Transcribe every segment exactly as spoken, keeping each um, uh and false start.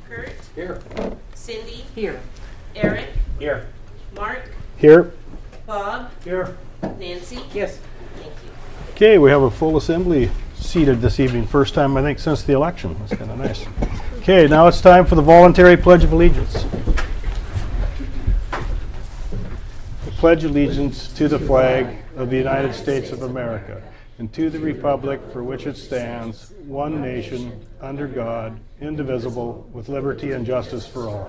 Kurt. Here. Cindy. Here. Eric. Here. Mark. Here. Bob. Here. Nancy. Yes. Thank you. Okay, we have a full assembly seated this evening. First time, I think, since the election. That's kind of nice. Okay, now it's time for the voluntary Pledge of Allegiance. I pledge allegiance to the flag of the United States of America and to the republic for which it stands, one nation, under God, indivisible, with liberty and justice for all.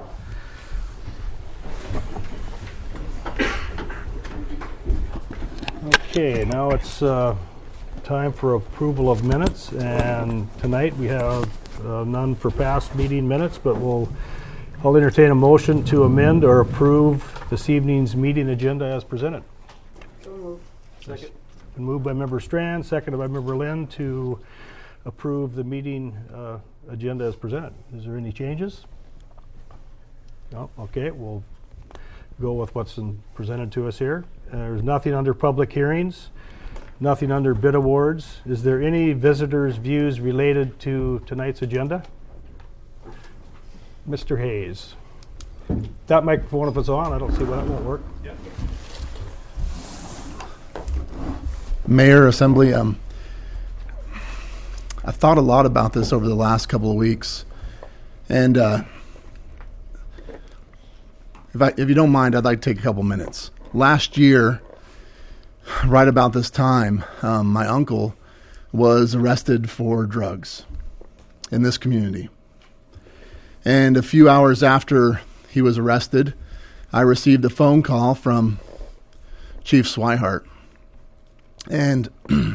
Okay, now it's uh, time for approval of minutes, and tonight we have uh, none for past meeting minutes, but we'll I'll entertain a motion to amend or approve this evening's meeting agenda as presented. So moved. Second. Been moved by Member Strand, seconded by Member Lynn to approve the meeting uh, agenda as presented. Is there any changes? No? Okay, we'll go with what's in presented to us here. Uh, there's nothing under public hearings, nothing under bid awards. Is there any visitors' views related to tonight's agenda? Mister Hayes. That microphone, if it's on, I don't see why that won't work. Yeah. Mayor, Assembly, um, I've thought a lot about this over the last couple of weeks, and uh, if, I, if you don't mind, I'd like to take a couple minutes. Last year, right about this time, um, my uncle was arrested for drugs in this community. And a few hours after he was arrested, I received a phone call from Chief Swihart. And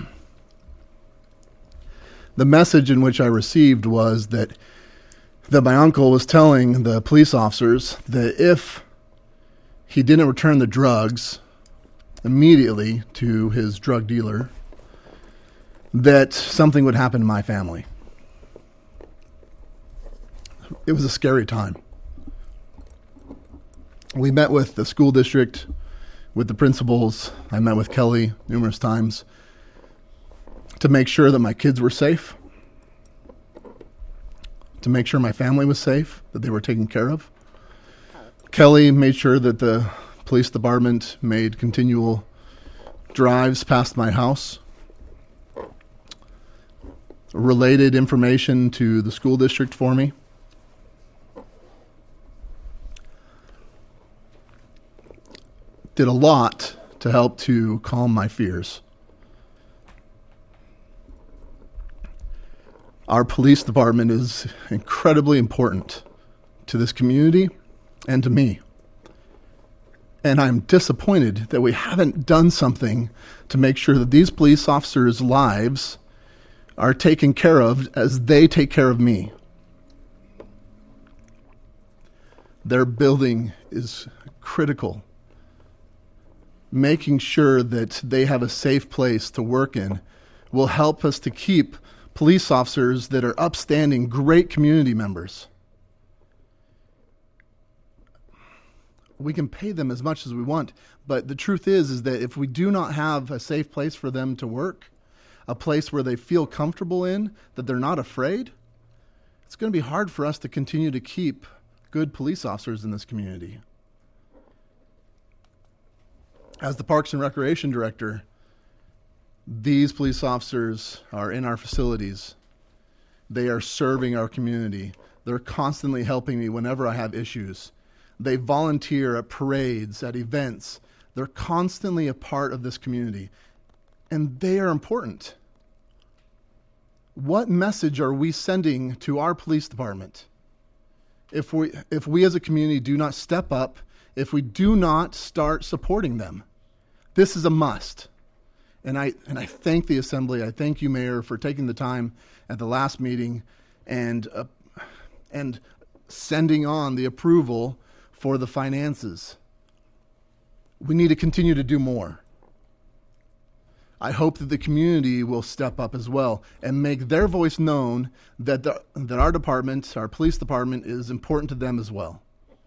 the message in which I received was that, that my uncle was telling the police officers that if he didn't return the drugs immediately to his drug dealer, that something would happen to my family. It was a scary time. We met with the school district, with the principals. I met with Kelly numerous times to make sure that my kids were safe, to make sure my family was safe, that they were taken care of. Kelly made sure that the police department made continual drives past my house, related information to the school district for me. Did a lot to help to calm my fears. Our police department is incredibly important to this community and to me. And I'm disappointed that we haven't done something to make sure that these police officers' lives are taken care of as they take care of me. Their building is critical. Making sure that they have a safe place to work in will help us to keep police officers that are upstanding, great community members. We can pay them as much as we want, but the truth is, is that if we do not have a safe place for them to work, a place where they feel comfortable in, that they're not afraid, it's going to be hard for us to continue to keep good police officers in this community. As the Parks and Recreation Director, these police officers are in our facilities. They are serving our community. They're constantly helping me whenever I have issues. They volunteer at parades, at events. They're constantly a part of this community, and they are important. What message are we sending to our police department if we, if we as a community do not step up, if we do not start supporting them? This is a must. And I and I thank the Assembly, I thank you, Mayor, for taking the time at the last meeting and uh, and sending on the approval for the finances. We need to continue to do more. I hope that the community will step up as well and make their voice known that the, that our department, our police department, is important to them as well.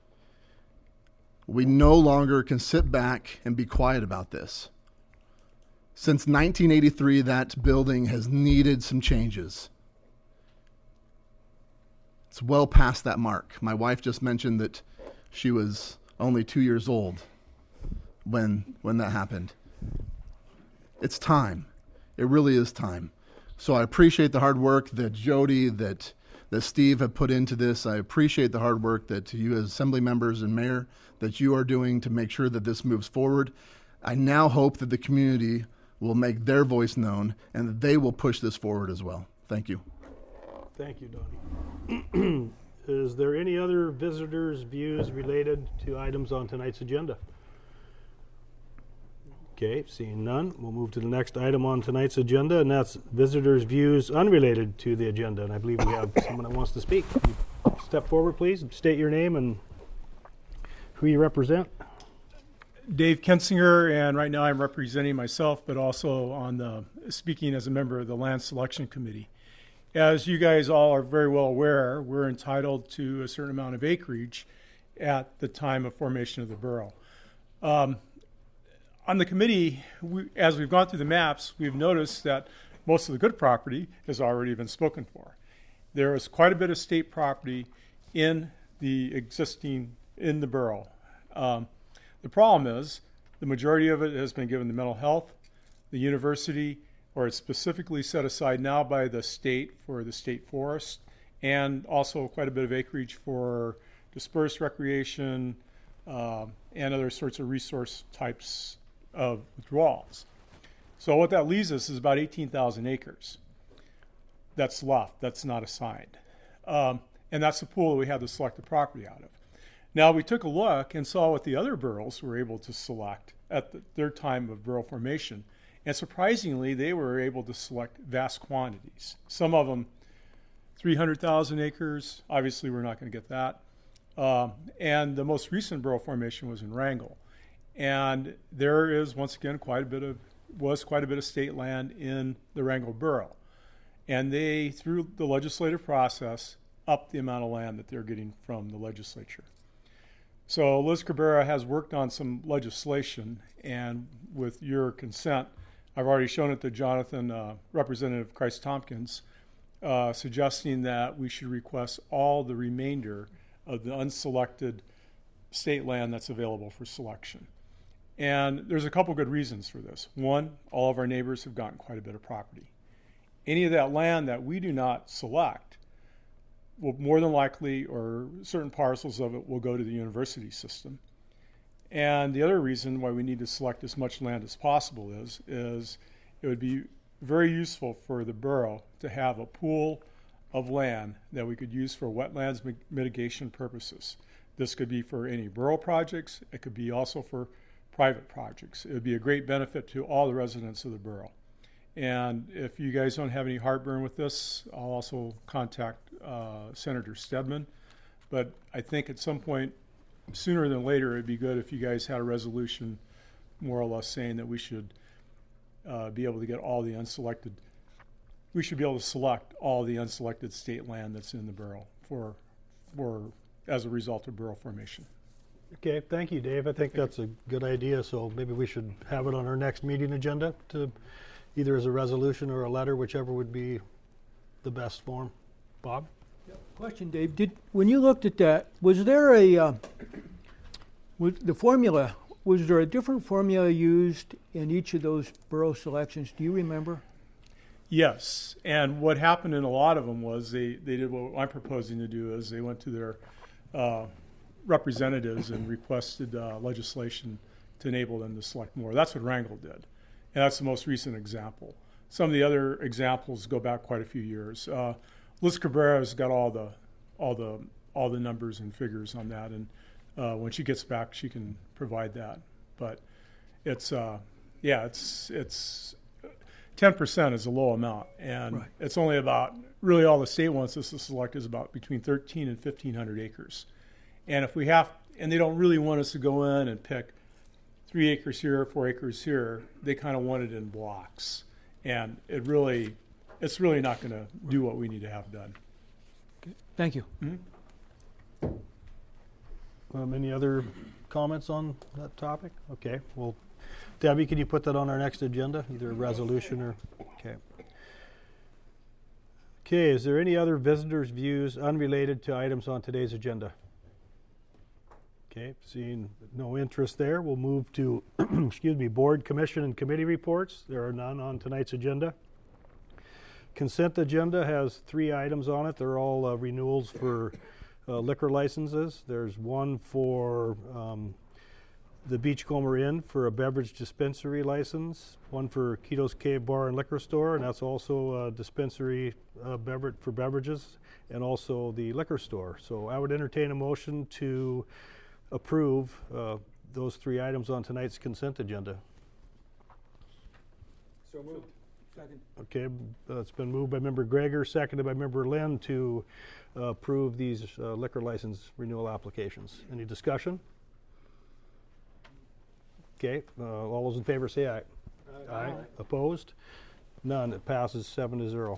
We no longer can sit back and be quiet about this. Since nineteen eighty-three, that building has needed some changes. It's well past that mark. My wife just mentioned that she was only two years old when when that happened. It's time. It really is time. So I appreciate the hard work that Jody, that that Steve have put into this. I appreciate the hard work that you as assembly members and mayor that you are doing to make sure that this moves forward. I now hope that the community will make their voice known and that they will push this forward as well. Thank you. Thank you, Donnie. Is there any other visitors' views related to items on tonight's agenda? Okay, seeing none, we'll move to the next item on tonight's agenda, and that's visitors' views unrelated to the agenda. And I believe we have someone that wants to speak. Step forward, please. State your name and who you represent. Dave Kensinger, and right now I'm representing myself, but also on the speaking as a member of the Land Selection Committee. As you guys all are very well aware, we're entitled to a certain amount of acreage at the time of formation of the borough. Um, on the committee, we, as we've gone through the maps, we've noticed that most of the good property has already been spoken for. There is quite a bit of state property in the existing, in the borough. Um, the problem is the majority of it has been given to mental health, the university, or it's specifically set aside now by the state for the state forest, and also quite a bit of acreage for dispersed recreation uh, and other sorts of resource types of withdrawals. So what that leaves us is about eighteen thousand acres that's left, that's not assigned. Um, and that's the pool that we have to select the property out of. Now we took a look and saw what the other boroughs were able to select at the, their time of borough formation. And surprisingly, they were able to select vast quantities. Some of them three hundred thousand acres. Obviously, we're not going to get that. Um, and the most recent borough formation was in Wrangell. And there is, once again, quite a bit of, was quite a bit of state land in the Wrangell borough. And they, through the legislative process, upped the amount of land that they're getting from the legislature. So Liz Cabrera has worked on some legislation, and with your consent, I've already shown it to Jonathan, uh, Representative Christ Tompkins, uh, suggesting that we should request all the remainder of the unselected state land that's available for selection. And there's a couple good reasons for this. One, all of our neighbors have gotten quite a bit of property. Any of that land that we do not select will more than likely, or certain parcels of it, will go to the university system. And the other reason why we need to select as much land as possible is, is it would be very useful for the borough to have a pool of land that we could use for wetlands mi- mitigation purposes. This could be for any borough projects. It could be also for private projects. It would be a great benefit to all the residents of the borough. And if you guys don't have any heartburn with this, I'll also contact uh, Senator Stedman. But I think at some point, sooner than later, it'd be good if you guys had a resolution more or less saying that we should uh, be able to get all the unselected, we should be able to select all the unselected state land that's in the borough for, for as a result of borough formation. Okay, thank you, Dave. I think that's a good idea, so maybe we should have it on our next meeting agenda to either as a resolution or a letter, whichever would be the best form. Bob? Question, Dave. Did when you looked at that, was there a uh, was the formula? Was there a different formula used in each of those borough selections? Do you remember? Yes, and what happened in a lot of them was they, they did what I'm proposing to do is they went to their uh, representatives and requested uh, legislation to enable them to select more. That's what Wrangell did, and that's the most recent example. Some of the other examples go back quite a few years. Uh, Liz Cabrera's got all the all the all the numbers and figures on that, and uh, when she gets back, she can provide that. But it's uh, yeah, it's it's ten percent is a low amount, and right. It's only about really all the state wants us to select is about between thirteen and fifteen hundred acres, and if we have and they don't really want us to go in and pick three acres here, four acres here. They kind of want it in blocks, and it really. It's really not going to do what we need to have done. Okay. Thank you. Mm-hmm. Um, any other comments on that topic? Okay, well, Debbie, can you put that on our next agenda, either a resolution or, okay. Okay, is there any other visitors' views unrelated to items on today's agenda? Okay, seeing no interest there, we'll move to, excuse me, board, commission, and committee reports. There are none on tonight's agenda. Consent agenda has three items on it. They're all uh, renewals for uh, liquor licenses. There's one for um, the Beachcomber Inn for a beverage dispensary license, one for Keto's Cave Bar and Liquor Store, and that's also a dispensary uh, beverage for beverages, and also the liquor store. So I would entertain a motion to approve uh, those three items on tonight's consent agenda. So moved. Second. Okay, uh, it's been moved by Member Greger, seconded by Member Lynn to uh, approve these uh, liquor license renewal applications. Any discussion? Okay, uh, all those in favor say aye. Aye. Aye. Opposed? None. It passes seven to zero.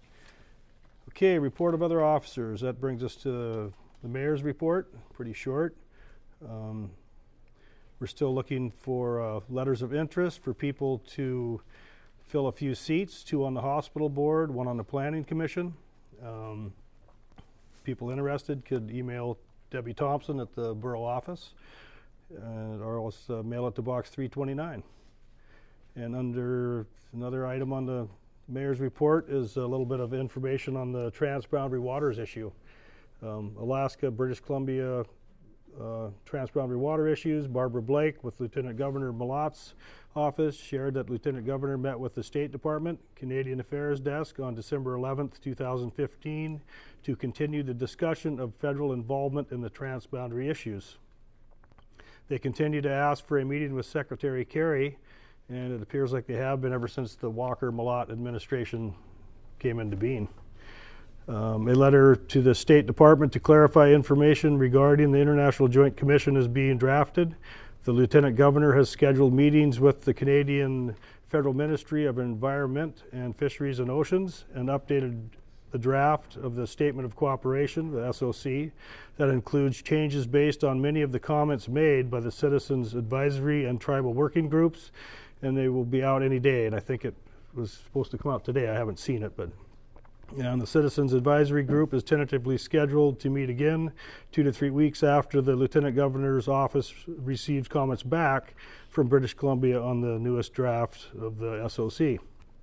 Okay, report of other officers. That brings us to the mayor's report. Pretty short. Um, we're still looking for uh, letters of interest for people to fill a few seats, two on the hospital board, one on the planning commission. Um, people interested could email Debbie Thompson at the borough office. Uh, or else uh, mail it to box three twenty-nine. And under another item on the mayor's report is a little bit of information on the transboundary waters issue. Um, Alaska, British Columbia uh, transboundary water issues. Barbara Blake with Lieutenant Governor Malot's office shared that Lieutenant Governor met with the State Department, Canadian Affairs Desk on December eleventh, two thousand fifteen to continue the discussion of federal involvement in the transboundary issues. They continue to ask for a meeting with Secretary Kerry, and it appears like they have been ever since the Walker-Malott administration came into being. Um, a letter to the State Department to clarify information regarding the International Joint Commission is being drafted. The Lieutenant Governor has scheduled meetings with the Canadian Federal Ministry of Environment and Fisheries and Oceans and updated the draft of the Statement of Cooperation, the S O C, that includes changes based on many of the comments made by the Citizens Advisory and Tribal Working Groups, and they will be out any day. And I think it was supposed to come out today. I haven't seen it, but and the Citizens Advisory Group is tentatively scheduled to meet again two to three weeks after the Lieutenant Governor's office receives comments back from British Columbia on the newest draft of the S O C.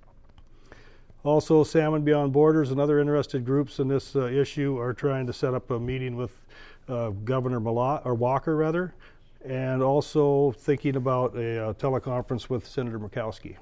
Also, Salmon Beyond Borders and other interested groups in this uh, issue are trying to set up a meeting with uh, Governor Malott, or Walker rather, and also thinking about a uh, teleconference with Senator Murkowski.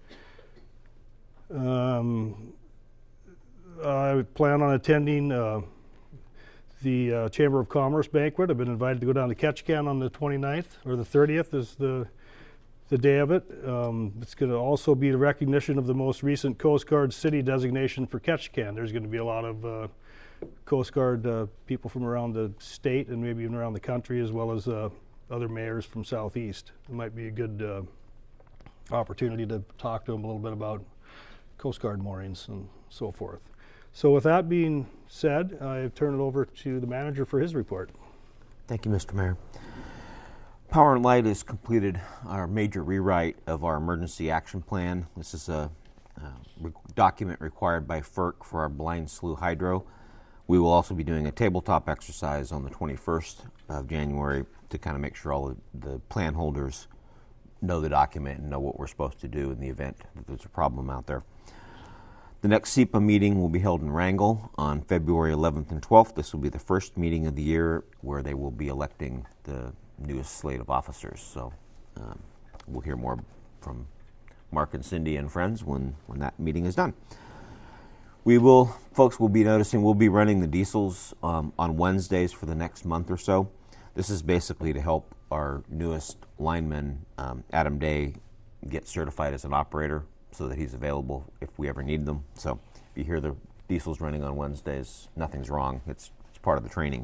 Um, I plan on attending uh, the uh, Chamber of Commerce banquet. I've been invited to go down to Ketchikan on the twenty-ninth, or the thirtieth is the the day of it. Um, it's going to also be the recognition of the most recent Coast Guard city designation for Ketchikan. There's going to be a lot of uh, Coast Guard uh, people from around the state and maybe even around the country, as well as uh, other mayors from Southeast. It might be a good uh, opportunity to talk to them a little bit about Coast Guard moorings and so forth. So with that being said, I turn it over to the manager for his report. Thank you, Mister Mayor. Power and Light has completed our major rewrite of our emergency action plan. This is a, a re- document required by F E R C for our Blind Slough Hydro. We will also be doing a tabletop exercise on the twenty-first of January to kind of make sure all the, the plan holders know the document and know what we're supposed to do in the event that there's a problem out there. The next S E P A meeting will be held in Wrangell on February eleventh and twelfth. This will be the first meeting of the year where they will be electing the newest slate of officers. So um, we'll hear more from Mark and Cindy and friends when, when that meeting is done. We will, folks will be noticing, we'll be running the diesels um, on Wednesdays for the next month or so. This is basically to help our newest lineman, um, Adam Day, get certified as an operator so that he's available if we ever need them. So if you hear the diesels running on Wednesdays, nothing's wrong. It's, it's part of the training.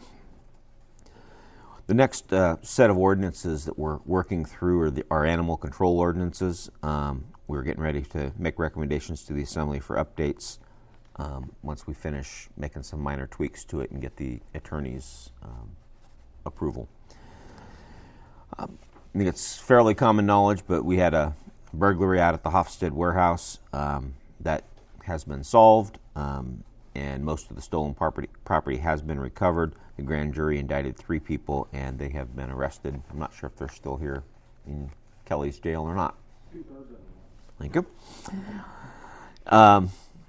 The next uh, set of ordinances that we're working through are the, our animal control ordinances. Um, we're getting ready to make recommendations to the Assembly for updates um, once we finish making some minor tweaks to it and get the attorney's um, approval. Um, I think it's fairly common knowledge, but we had a burglary out at the Hofstede warehouse. Um, that has been solved, um, and most of the stolen property property has been recovered. The grand jury indicted three people, and they have been arrested. I'm not sure if they're still here in Kelly's jail or not. Thank you. Um,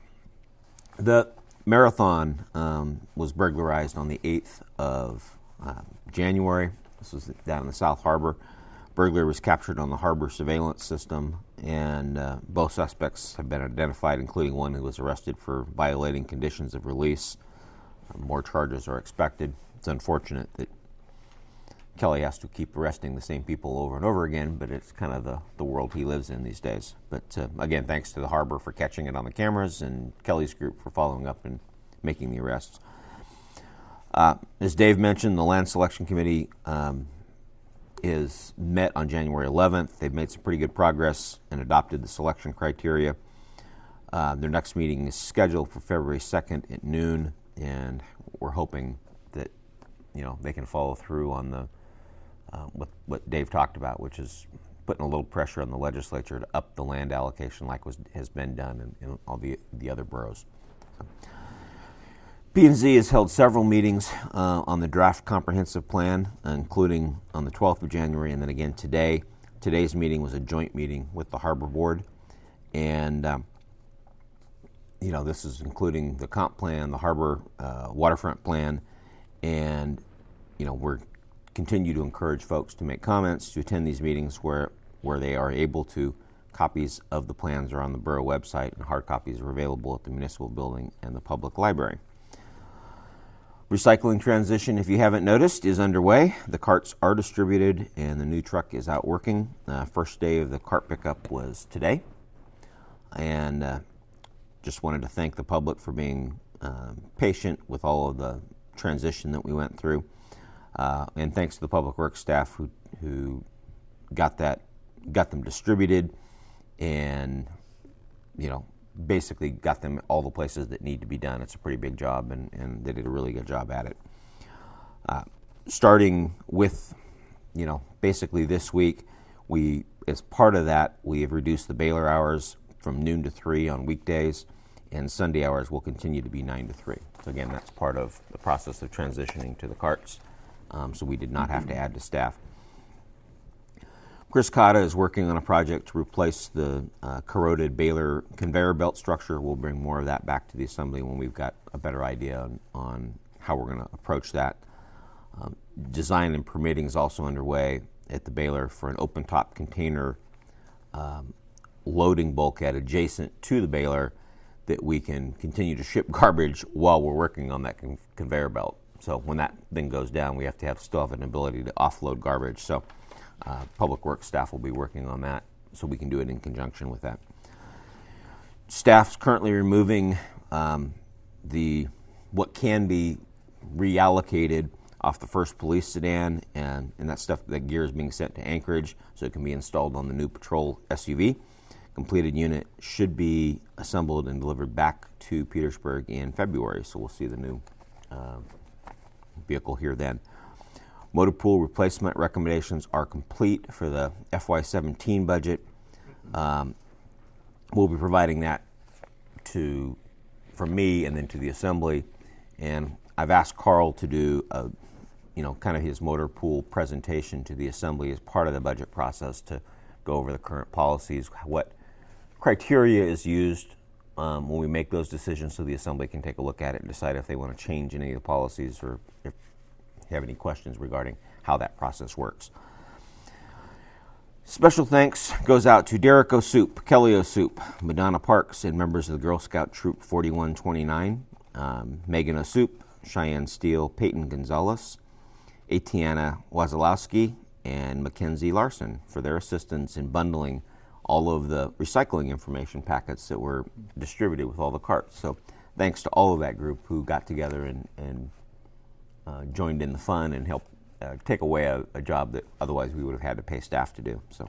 the marathon um, was burglarized on the eighth of uh, January. This was down in the South Harbor. Burglar was captured on the harbor surveillance system, and uh, both suspects have been identified, including one who was arrested for violating conditions of release. Uh, more charges are expected. It's unfortunate that Kelly has to keep arresting the same people over and over again, but it's kind of the, the world he lives in these days. But uh, again, thanks to the harbor for catching it on the cameras and Kelly's group for following up and making the arrests. Uh, as Dave mentioned, the Land Selection Committee um, is met on January eleventh. They've made some pretty good progress and adopted the selection criteria. Uh, their next meeting is scheduled for February second at noon, and we're hoping that, you know, they can follow through on the uh, what, what Dave talked about, which is putting a little pressure on the legislature to up the land allocation like was has been done in, in all the the other boroughs. So. P and Z has held several meetings uh, on the draft comprehensive plan, including on the twelfth of January and then again today. Today's meeting was a joint meeting with the Harbor Board, and um, you know, this is including the comp plan, the harbor uh, waterfront plan, and you know, we're continue to encourage folks to make comments, to attend these meetings where where they are able to. Copies of the plans are on the borough website, and hard copies are available at the municipal building and the public library. Recycling transition, if you haven't noticed, is underway. The carts are distributed, and the new truck is out working. Uh, first day of the cart pickup was today, and uh, just wanted to thank the public for being uh, patient with all of the transition that we went through, uh, and thanks to the public works staff who who got that got them distributed, and you know, basically got them all the places that need to be done. It's a pretty big job, and, and they did a really good job at it. Uh, starting with, you know, basically this week, we, as part of that, we have reduced the baler hours from noon to three on weekdays, and Sunday hours will continue to be nine to three. So again, that's part of the process of transitioning to the carts, um, so we did not have to add to staff. Chris Cotta is working on a project to replace the uh, corroded baler conveyor belt structure. We'll bring more of that back to the assembly when we've got a better idea on, on how we're going to approach that. Um, design and permitting is also underway at the baler for an open-top container um, loading bulkhead adjacent to the baler that we can continue to ship garbage while we're working on that con- conveyor belt. So when that thing goes down, we have to have still have an ability to offload garbage. So Uh, Public Works staff will be working on that, so we can do it in conjunction with that. Staff's currently removing um, the what can be reallocated off the first police sedan, and, and that stuff, that gear is being sent to Anchorage, so it can be installed on the new patrol S U V. Completed unit should be assembled and delivered back to Petersburg in February, so we'll see the new uh, vehicle here then. Motor pool replacement recommendations are complete for the F Y seventeen budget. Um, we'll be providing that to, from me and then to the assembly. And I've asked Carl to do a, you know, kind of his motor pool presentation to the assembly as part of the budget process to go over the current policies, what criteria is used um, when we make those decisions, so the assembly can take a look at it and decide if they want to change any of the policies or if have any questions regarding how that process works. Special thanks goes out to Derek O'Soup, Kelly O'Soup, Madonna Parks, and members of the Girl Scout Troop forty-one twenty-nine, um, Megan O'Soup, Cheyenne Steele, Peyton Gonzalez, Atiana Wazalowski, and Mackenzie Larson for their assistance in bundling all of the recycling information packets that were distributed with all the carts. So thanks to all of that group who got together and, and Uh, joined in the fun and helped uh, take away a, a job that otherwise we would have had to pay staff to do. So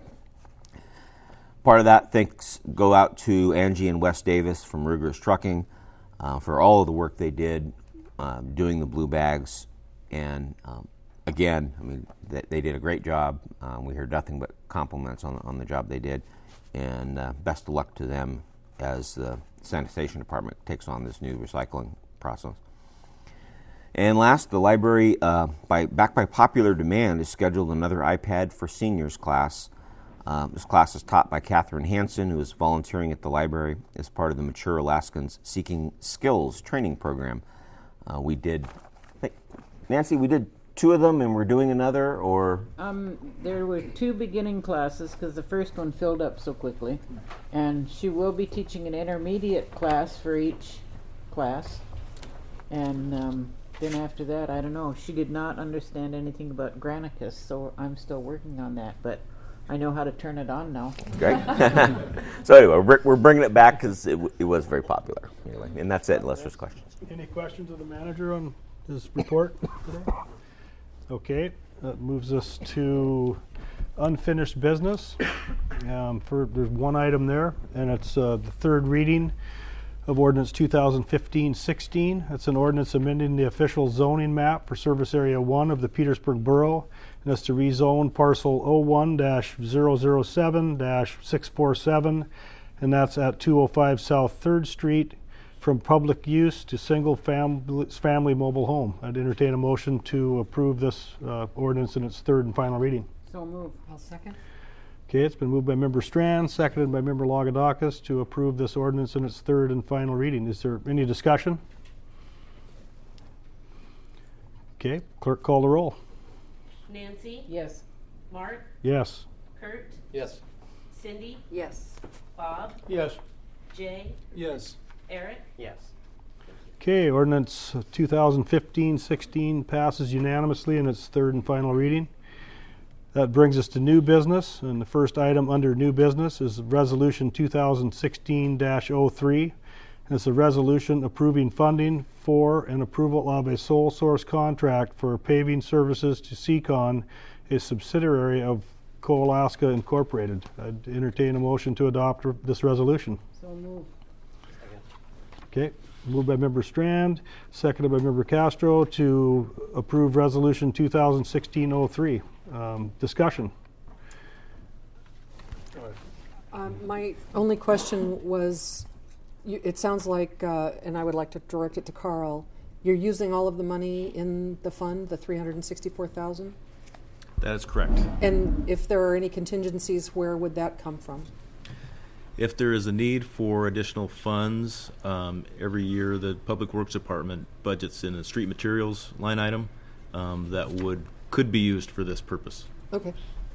part of that thanks go out to Angie and Wes Davis from Ruger's Trucking uh, for all of the work they did uh, doing the blue bags. And um, again, I mean, they, they did a great job. Um, we heard nothing but compliments on, on the job they did. And uh, best of luck to them as the sanitation department takes on this new recycling process. And last, the library, uh, by, back by popular demand, has scheduled another iPad for Seniors class. Um, this class is taught by Catherine Hansen, who is volunteering at the library as part of the Mature Alaskans Seeking Skills training program. Uh, we did, Nancy, we did two of them, and we're doing another, or? Um, there were two beginning classes because the first one filled up so quickly, and she will be teaching an intermediate class for each class, and um, then after that, I don't know. She did not understand anything about Granicus, so I'm still working on that, but I know how to turn it on now. Great. So anyway, we're, we're bringing it back because it, w- it was very popular, anyway. And that's it, unless there's questions. Any questions of the manager on his report today? Okay, that moves us to unfinished business. Um, for, there's one item there, and it's uh, the third reading of ordinance two thousand fifteen sixteen. That's an ordinance amending the official zoning map for Service Area one of the Petersburg Borough, and that's to rezone parcel oh one dash zero zero seven dash six four seven, and that's at two oh five South third Street, from public use to single family, family mobile home. I'd entertain a motion to approve this uh, ordinance in its third and final reading. So move. I'll second. Okay, it's been moved by Member Strand, seconded by Member Lagadakis to approve this ordinance in its third and final reading. Is there any discussion? Okay, clerk, call the roll. Nancy, Yes. Mark, Yes. Kurt, Yes. Cindy, Yes. Bob, Yes. Jay, Yes. Eric. Yes. Okay, ordinance two thousand fifteen sixteen passes unanimously in its third and final reading. That brings us to new business, and the first item under new business is Resolution two thousand sixteen dash oh three. And it's a resolution approving funding for and approval of a sole source contract for paving services to Seacon, a subsidiary of Co-Alaska Incorporated. I'd entertain a motion to adopt this resolution. So move. Okay, moved by Member Strand, seconded by Member Castro to approve Resolution two thousand sixteen oh three. Um, discussion. Um, my only question was, you, it sounds like, uh, and I would like to direct it to Carl, you're using all of the money in the fund, the three hundred sixty-four thousand dollars? That is correct. And if there are any contingencies, where would that come from? If there is a need for additional funds, um, every year the Public Works Department budgets in a street materials line item um, that would could be used for this purpose. Okay.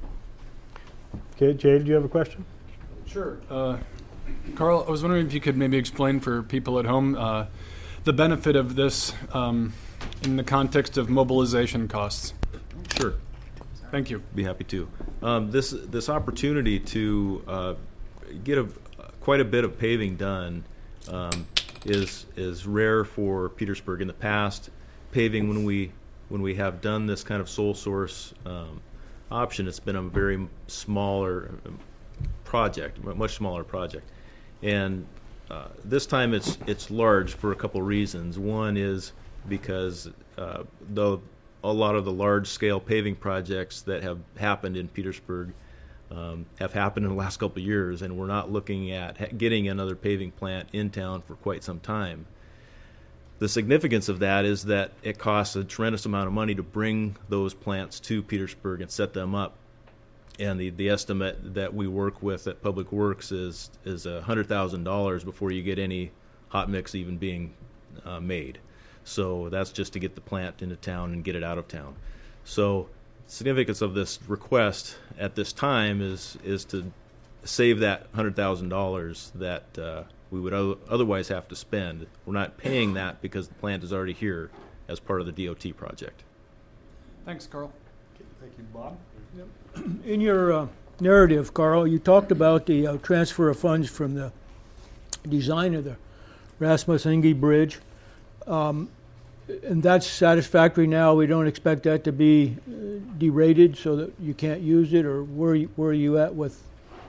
Okay, Jay, do you have a question? Sure. Uh, Carl, I was wondering if you could maybe explain for people at home uh, the benefit of this um, in the context of mobilization costs. Sure. Thank you. Be happy to. Um, this this opportunity to uh, get a quite a bit of paving done um, is is rare for Petersburg. In the past, paving when we when we have done this kind of sole source um, option, it's been a very smaller project, much smaller project, and uh, this time it's it's large for a couple reasons. One is because uh, the a lot of the large-scale paving projects that have happened in Petersburg um, have happened in the last couple of years, and we're not looking at ha- getting another paving plant in town for quite some time. The significance of that is that it costs a tremendous amount of money to bring those plants to Petersburg and set them up. And the, the estimate that we work with at Public Works is is one hundred thousand dollars before you get any hot mix even being uh, made. So that's just to get the plant into town and get it out of town. So the significance of this request at this time is is to save that one hundred thousand dollars that uh, we would o- otherwise have to spend. We're not paying that because the plant is already here as part of the D O T project. Thanks, Carl. Thank you, Bob. In your uh, narrative, Carl, you talked about the uh, transfer of funds from the design of the Rasmus Inge Bridge. Um, and that's satisfactory now. We don't expect that to be uh, derated so that you can't use it, or where you, where are you at with?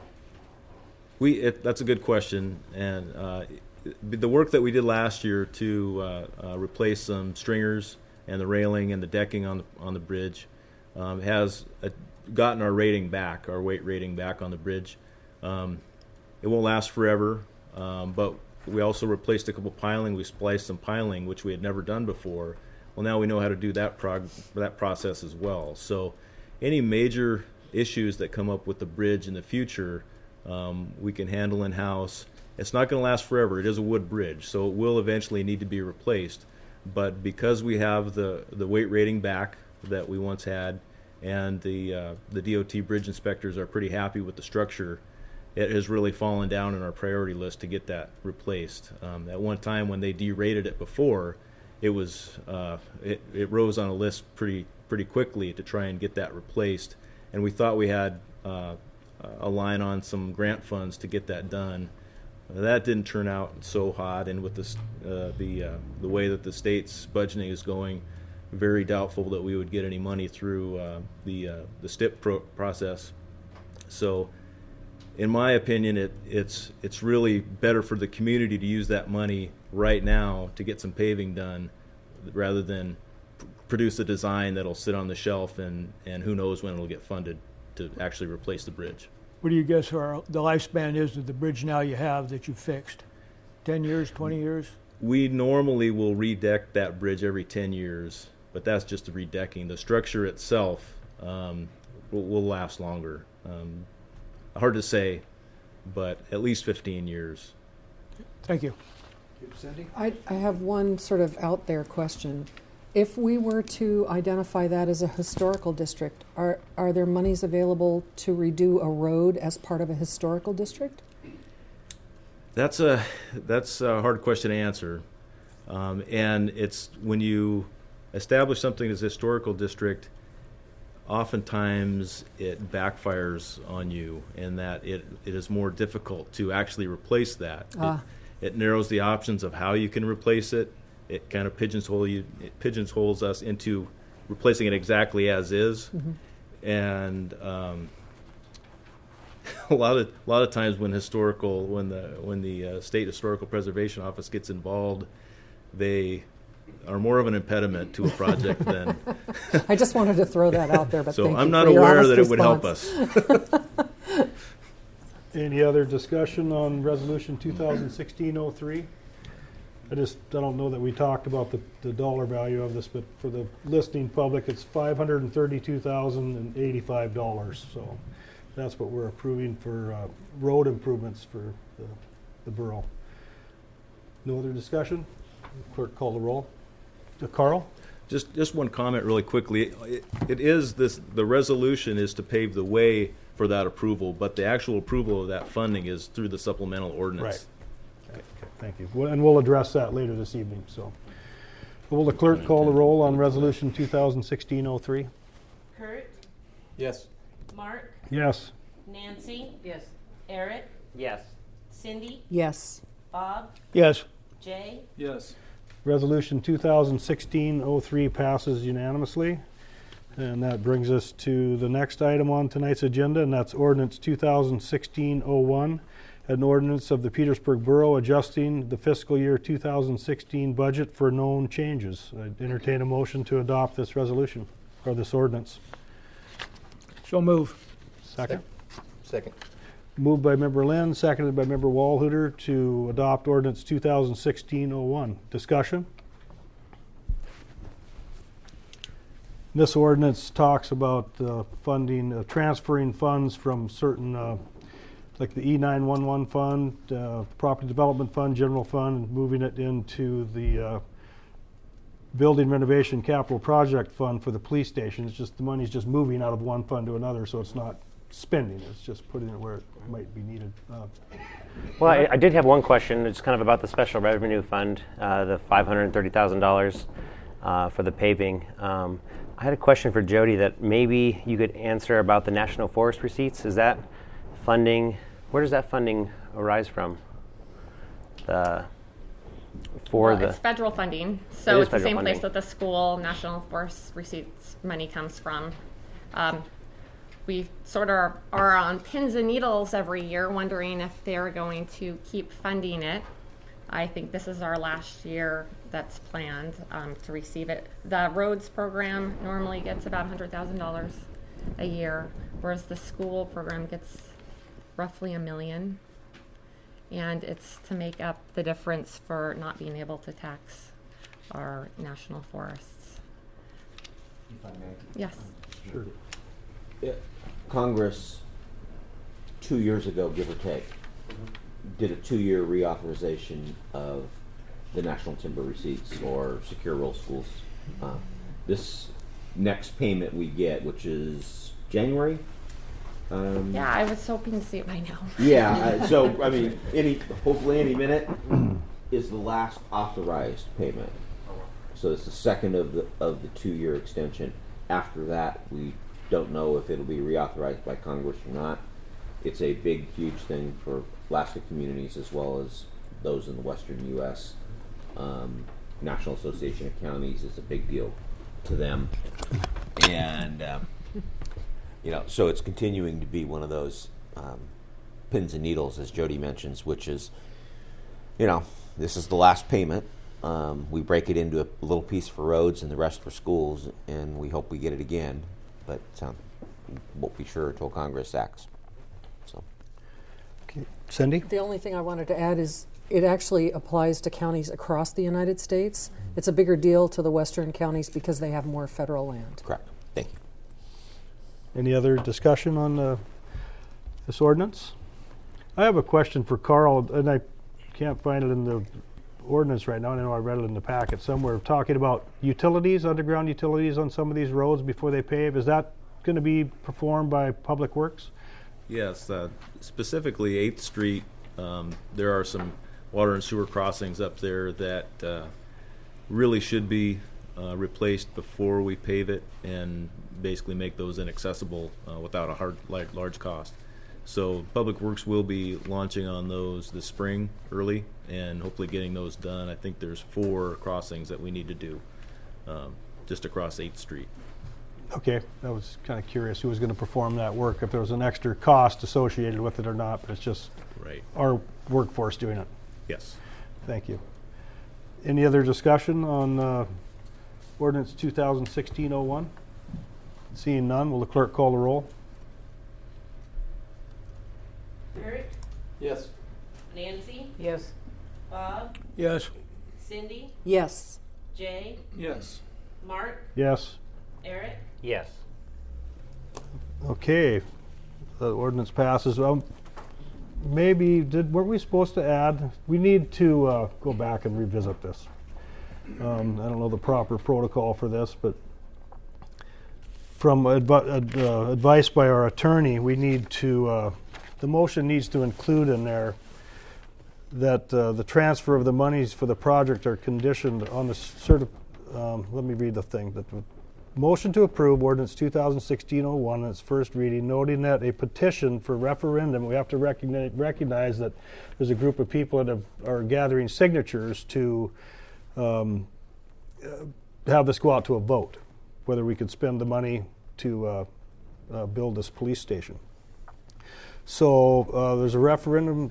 We it, that's a good question, and uh, the work that we did last year to uh, uh, replace some stringers and the railing and the decking on the on the bridge um, has a, gotten our rating back, our weight rating back on the bridge. Um, it won't last forever. Um, but we also replaced a couple piling. We spliced some piling, which we had never done before. Well, now we know how to do that prog- that process as well. So any major issues that come up with the bridge in the future, um, we can handle in-house. It's not going to last forever. It is a wood bridge, so it will eventually need to be replaced. But because we have the, the weight rating back that we once had, and the uh, the D O T bridge inspectors are pretty happy with the structure, it has really fallen down in our priority list to get that replaced. Um, at one time when they derated it before, it was uh, it, it rose on a list pretty pretty quickly to try and get that replaced, and we thought we had uh, a line on some grant funds to get that done. That didn't turn out so hot, and with this, uh, the uh, the way that the state's budgeting is going, very doubtful that we would get any money through uh, the uh, the S T I P pro- process. So, in my opinion, it it's it's really better for the community to use that money right now to get some paving done, rather than p- produce a design that'll sit on the shelf and and who knows when it'll get funded to actually replace the bridge. What do you guess our, the lifespan is of the bridge now you have that you fixed? ten years, twenty years? We normally will redeck that bridge every ten years, but that's just the redecking. The structure itself um, will, will last longer. Um, hard to say, but at least fifteen years. Thank you. Cindy? I, I have one sort of out there question. If we were to identify that as a historical district, are, are there monies available to redo a road as part of a historical district? That's a that's a hard question to answer, um, and it's when you establish something as a historical district, oftentimes it backfires on you, in that it, it is more difficult to actually replace that. Ah. It, it narrows the options of how you can replace it. It kind of pigeonholes you. It pigeonholes us into replacing it exactly as is, Mm-hmm. and um, a lot of a lot of times when historical when the when the uh, state historical preservation office gets involved, they are more of an impediment to a project than. I just wanted to throw that out there, but so thank I'm you not for your aware honest that it would help response. us. Any other discussion on resolution two thousand sixteen oh three? I just, I don't know that we talked about the, the dollar value of this, but for the listening public, it's five hundred thirty-two thousand eighty-five dollars. So that's what we're approving for uh, road improvements for the, the borough. No other discussion? Clerk, call the roll. Uh, Carl? Just just one comment really quickly. It, it is this the resolution is to pave the way for that approval, but the actual approval of that funding is through the supplemental ordinance. Right. Okay, okay, thank you. Well, and we'll address that later this evening. So, will the clerk call the roll on resolution two thousand sixteen oh three? Kurt, Yes. Mark, Yes. Nancy, Yes. Eric, Yes. Cindy, Yes. Bob, Yes. Jay, Yes. Resolution two thousand sixteen oh three passes unanimously. And that brings us to the next item on tonight's agenda, and that's ordinance two thousand sixteen oh one, an ordinance of the Petersburg Borough adjusting the fiscal year two thousand sixteen budget for known changes. I entertain a motion to adopt this resolution, or this ordinance. So move. Second. Second. Moved by Member Lynn, seconded by Member Walhooter to adopt ordinance two thousand sixteen oh one. Discussion? This ordinance talks about uh, funding, uh, transferring funds from certain, uh, like the E nine one one fund, uh, Property Development Fund, General Fund, and moving it into the uh, Building Renovation Capital Project Fund for the police station. It's just, the money's just moving out of one fund to another, so it's not spending, it's just putting it where it might be needed. Uh, Well, I, I did have one question. It's kind of about the special revenue fund, uh, the five hundred thirty thousand dollars uh, for the paving. Um, I had a question for Jody that maybe you could answer about the National Forest receipts. Is that funding, where does that funding arise from? The, for well, the it's federal funding, It so is it's the federal same place funding. that the school National Forest receipts money comes from. Um, we sort of are on pins and needles every year, wondering if they're going to keep funding it. I think this is our last year that's planned um, to receive it. The roads program normally gets about one hundred thousand dollars a year, whereas the school program gets roughly a million. and it's to make up the difference for not being able to tax our national forests. If I may. Yes. Sure. Yeah. Congress, two years ago, give or take, did a two-year reauthorization of the National Timber Receipts or Secure Rural Schools. Uh, this next payment we get, which is January. Um, Yeah, I was hoping to see it by now. Yeah. Uh, so I mean, any hopefully any minute is the last authorized payment. So it's the second of the of the two-year extension. After that, we don't know if it'll be reauthorized by Congress or not. It's a big, huge thing for Alaska communities as well as those in the western U S Um, National Association of Counties is a big deal to them, and um, you know, so it's continuing to be one of those um, pins and needles, as Jody mentions, which is, you know, this is the last payment. Um, we break it into a little piece for roads and the rest for schools, and we hope we get it again, but um, won't be sure until Congress acts. So, Okay. Cindy? The only thing I wanted to add is it actually applies to counties across the United States. It's a bigger deal to the western counties because they have more federal land. correct. Thank you. Any other discussion on uh, this ordinance? I have a question for Carl, and I can't find it in the ordinance right now. I know I read it in the packet somewhere, talking about utilities, underground utilities on some of these roads before they pave. Is that going to be performed by Public Works? Yes, uh, specifically eighth Street, um, there are some water and sewer crossings up there that uh, really should be uh, replaced before we pave it and basically make those inaccessible uh, without a hard, like, large cost. So Public Works will be launching on those this spring early and hopefully getting those done. I think there's four crossings that we need to do um, just across eighth Street. Okay, I was kind of curious who was going to perform that work, if there was an extra cost associated with it or not, but it's just Right. our workforce doing it. Yes. Thank you. Any other discussion on uh, ordinance two thousand sixteen oh one? Seeing none, will the clerk call the roll? Eric, Yes. Nancy, Yes. Bob, Yes. Cindy, Yes. Jay, Yes. Mark, Yes. Eric. Yes. Okay, the ordinance passes. Um, maybe, did, weren't we supposed to add, we need to uh, go back and revisit this. Um, I don't know the proper protocol for this, but from advi- ad- uh, advice by our attorney, we need to, uh, the motion needs to include in there that uh, the transfer of the monies for the project are conditioned on the certi- um, let me read the thing, that the motion to approve ordinance two thousand sixteen oh one in its first reading, noting that a petition for referendum, we have to recognize, recognize that there's a group of people that have, are gathering signatures to um, uh, have this go out to a vote, whether we could spend the money to uh, uh, build this police station. So uh, there's a referendum,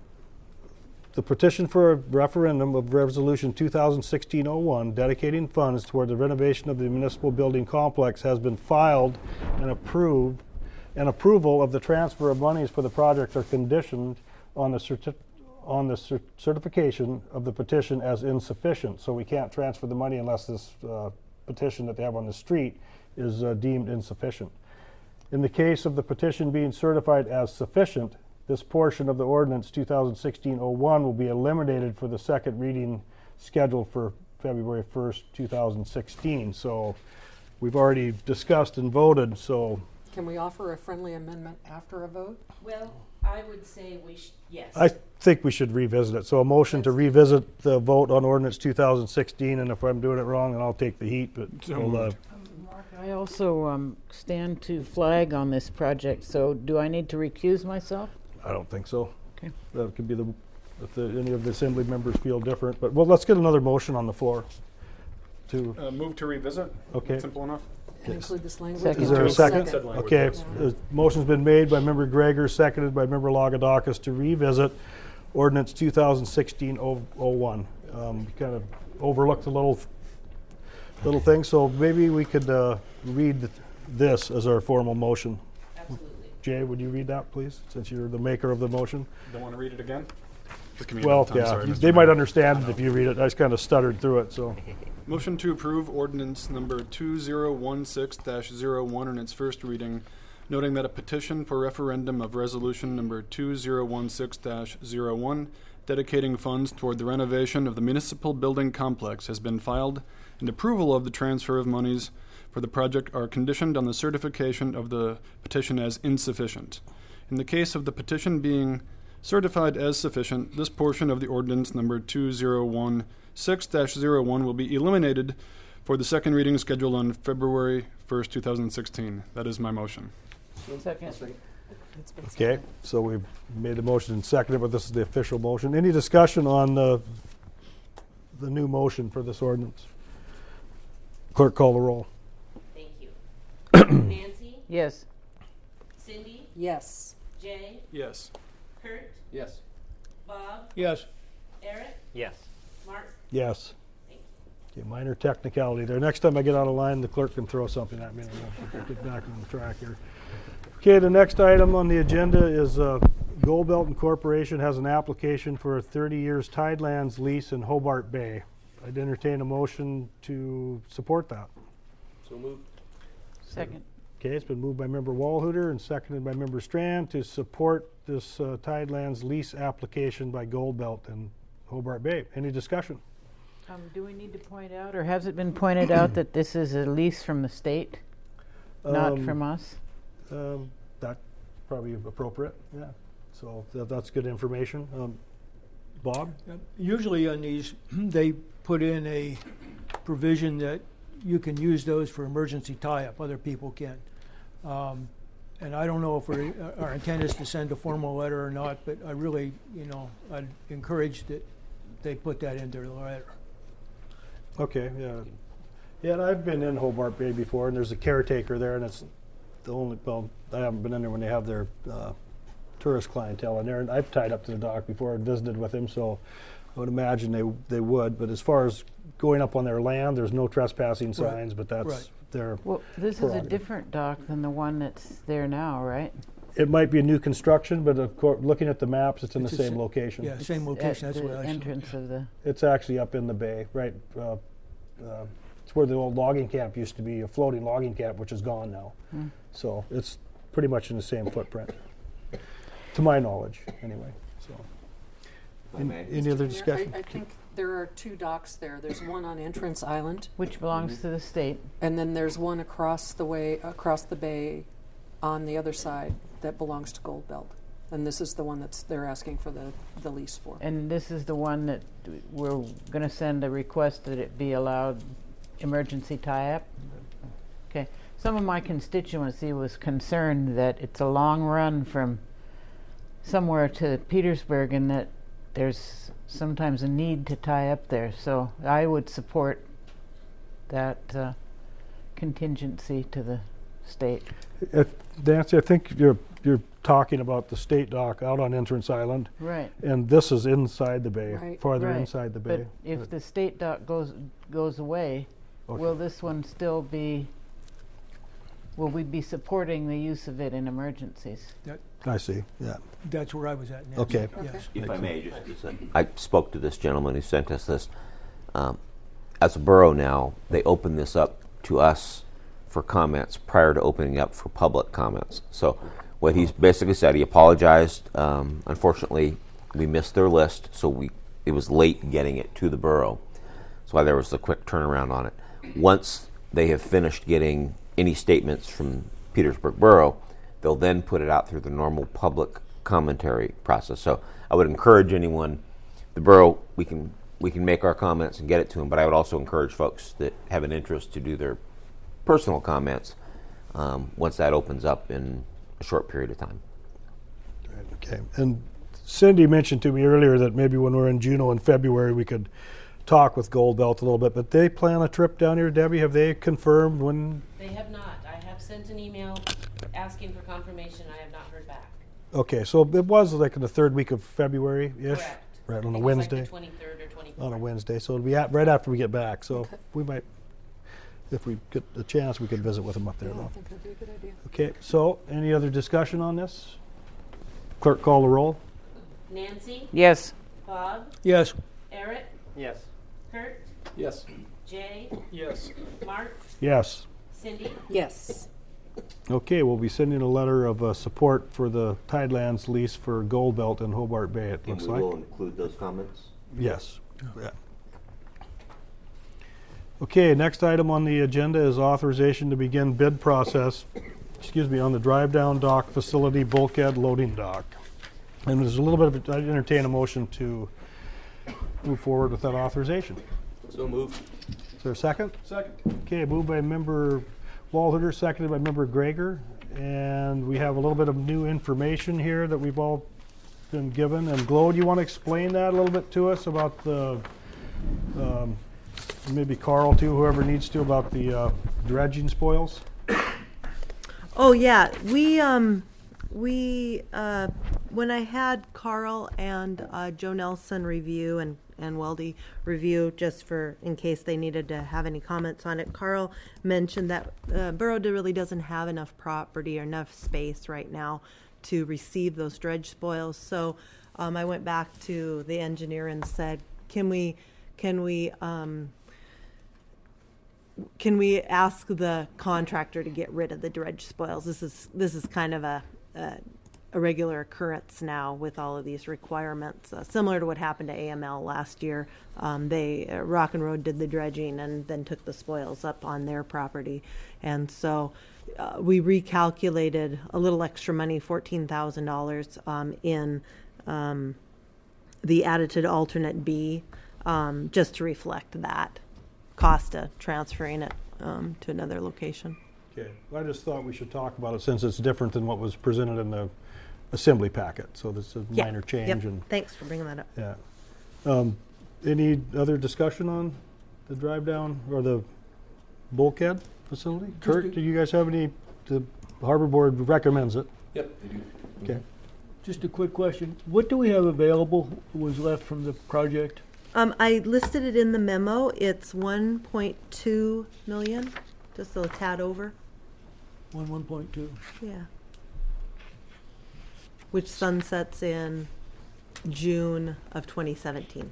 the petition for a referendum of resolution two thousand sixteen oh one dedicating funds toward the renovation of the municipal building complex has been filed and approved, and approval of the transfer of monies for the project are conditioned on the certi- on the cer- certification of the petition as insufficient. So we can't transfer the money unless this uh, petition that they have on the street is uh, deemed insufficient. In the case of the petition being certified as sufficient, this portion of the ordinance two thousand sixteen oh one will be eliminated for the second reading scheduled for February first, two thousand sixteen. So we've already discussed and voted, so Can we offer a friendly amendment after a vote? Well, I would say we should, yes. I think we should revisit it. So a motion to revisit the vote on ordinance two thousand sixteen, and if I'm doing it wrong, then I'll take the heat, but So we'll, uh, moved. I also um, stand to flag on this project, so do I need to recuse myself? I don't think so. Okay. That could be the, if the, any of the assembly members feel different, but well, let's get another motion on the floor. To, Uh, move to revisit. okay. Simple enough. And include this language? Second. Is there a second? Said language. Okay, uh, motion's been made by member Gregor, seconded by member Lagadakis to revisit ordinance two thousand sixteen oh one. Um, kind of overlooked a little, little thing, so maybe we could uh, read th- this as our formal motion. Absolutely. Jay, would you read that, please, since you're the maker of the motion? Don't want to read it again. the community. Well, I'm yeah, sorry, you- Mister they might Mayor. understand it if you read it. I just kind of stuttered through it, so. Motion to approve ordinance number two zero one six dash zero one in its first reading, noting that a petition for referendum of resolution number two zero one six dash zero one dedicating funds toward the renovation of the municipal building complex has been filed, and approval of the transfer of monies for the project are conditioned on the certification of the petition as insufficient. In the case of the petition being certified as sufficient, this portion of the ordinance number two zero one six dash zero one will be eliminated for the second reading scheduled on February first, two thousand sixteen. That is my motion. Second. Okay, so we've made the motion and seconded, but this is the official motion. Any discussion on the, the new motion for this ordinance? Clerk, call the roll. Thank you. Nancy, Yes. Cindy, Yes. Jay, Yes. Kurt, Yes. Bob, Yes. Eric, Yes. Mark. Yes. Thank Okay, minor technicality there. Next time I get out of line, the clerk can throw something at me and we'll get back on the track here. Okay, the next item on the agenda is uh, Gold Belt Incorporation has an application for a thirty years Tidelands lease in Hobart Bay. I'd entertain a motion to support that. So moved. Second. Okay, it's been moved by member Walhooter and seconded by member Strand to support this uh, Tidelands lease application by Gold Belt in Hobart Bay. Any discussion? Um, do we need to point out, or has it been pointed out that this is a lease from the state, not Um, from us? Um, that's probably appropriate, yeah. So that, that's good information. Um, Bob? Usually on these, they put in a provision that you can use those for emergency tie-up. Other people can. Um, and I don't know if we're, uh, our intent is to send a formal letter or not, but I really, you know, I'd encourage that they put that into the letter. Okay, yeah. Yeah, and I've been in Hobart Bay before, and there's a caretaker there, and it's the only, well, I haven't been in there when they have their uh, tourist clientele in there, and I've tied up to the dock before and visited with him, so I would imagine they they would. But as far as going up on their land, there's no trespassing signs, but that's right. their Well, this is a prerogative. different dock than the one that's there now, right? It might be a new construction, but of course, looking at the maps, it's in It's the the same sa- location. Yeah, same location. At That's the what I saw. entrance of the. It's actually up in the bay, right? Uh, uh, it's where the old logging camp used to be, a floating logging camp, which is gone now. Hmm. So it's pretty much in the same footprint, to my knowledge, anyway. So, An- any other Mister Mayor, discussion? I, I think there are two docks there. There's one on Entrance Island, Which belongs to the state. and then there's one across the way, across the bay, on the other side that belongs to Gold Belt. And this is the one that's they're asking for the, the lease for. And this is the one that we're going to send a request that it be allowed emergency tie-up? Okay. Some of my constituency was concerned that it's a long run from somewhere to Petersburg and that there's sometimes a need to tie up there. So I would support that uh, contingency to the state. If, Nancy, I think you're you're talking about the state dock out on Entrance Island, Right. and this is inside the bay, Right. farther Right. inside the But bay. if the state dock goes goes away, Okay. will this one still be, will we be supporting the use of it in emergencies? I see. Yeah. That's where I was at. Nancy. Okay. Yes. If I may, just, just a- I spoke to this gentleman who sent us this. Um, as a borough now, they open this up to us for comments prior to opening up for public comments. So what he's basically said, he apologized. Um, unfortunately, we missed their list, so we it was late getting it to the borough. That's why there was a quick turnaround on it. Once they have finished getting any statements from Petersburg Borough, they'll then put it out through the normal public commentary process. So I would encourage anyone, the borough, we can we can make our comments and get it to them, but I would also encourage folks that have an interest to do their personal comments um, once that opens up in a short period of time. Okay. And Cindy mentioned to me earlier that maybe when we're in Juneau in February, we could talk with Gold Belt a little bit. But they plan a trip down here, Debbie. Have they confirmed when? They have not. I have sent an email asking for confirmation. I have not heard back. Okay, so it was like in the third week of February-ish, Correct. right I on a think it's Wednesday. Like the twenty-third or twenty-fourth. On a Wednesday, so it'll be at, right after we get back. So we might, if we get a chance, we could visit with them up there. Yeah, I Though. think that'd be a good idea. Okay, so any other discussion on this? Clerk, call the roll. Nancy, Yes. Bob, Bob, Yes. Eric, Yes. Kurt, Yes. Jay, Yes. Mark, Yes. Cindy. Yes. Okay, we'll be sending a letter of uh, support for the Tidelands lease for Gold Belt in Hobart Bay, it And looks we like. will include those comments. Yes. Yeah. Okay, next item on the agenda is authorization to begin bid process, excuse me, on the drive-down dock facility bulkhead loading dock. And there's a little bit of, I'd entertain a motion to move forward with that authorization. So moved. Is there a second? Second. Okay, moved by member Walhooter, seconded by member Greger. And we have a little bit of new information here that we've all been given. And Glo, do you want to explain that a little bit to us about the, um, maybe Carl too, whoever needs to, about the uh, dredging spoils? Oh yeah, we um we uh when I had Carl and uh, Joe Nelson review and and Weldy review, just for in case they needed to have any comments on it, Carl mentioned that uh, Borough really doesn't have enough property or enough space right now to receive those dredge spoils. So um, I went back to the engineer and said, can we can we um, can we ask the contractor to get rid of the dredge spoils? This is this is kind of a, a, a regular occurrence now with all of these requirements, uh, similar to what happened to A M L last year. Um, they uh, Rock and Road did the dredging and then took the spoils up on their property, and so uh, we recalculated a little extra money, fourteen thousand dollars, um, in um, the added to alternate B, um, just to reflect that cost of transferring it um, to another location. Okay, I just thought we should talk about it since it's different than what was presented in the assembly packet. So this is a Yeah. minor change. Yep. And Thanks for bringing that up. yeah. Um, any other discussion on the drive down or the bulkhead facility? Kurt, do you guys have any? The Harbor Board recommends it. Yep. Okay. Just a quick question. What do we have available was left from the project? Um, I listed it in the memo. It's one point two million, just a tad over. One, one point two. Yeah. Which sunsets in June of twenty seventeen.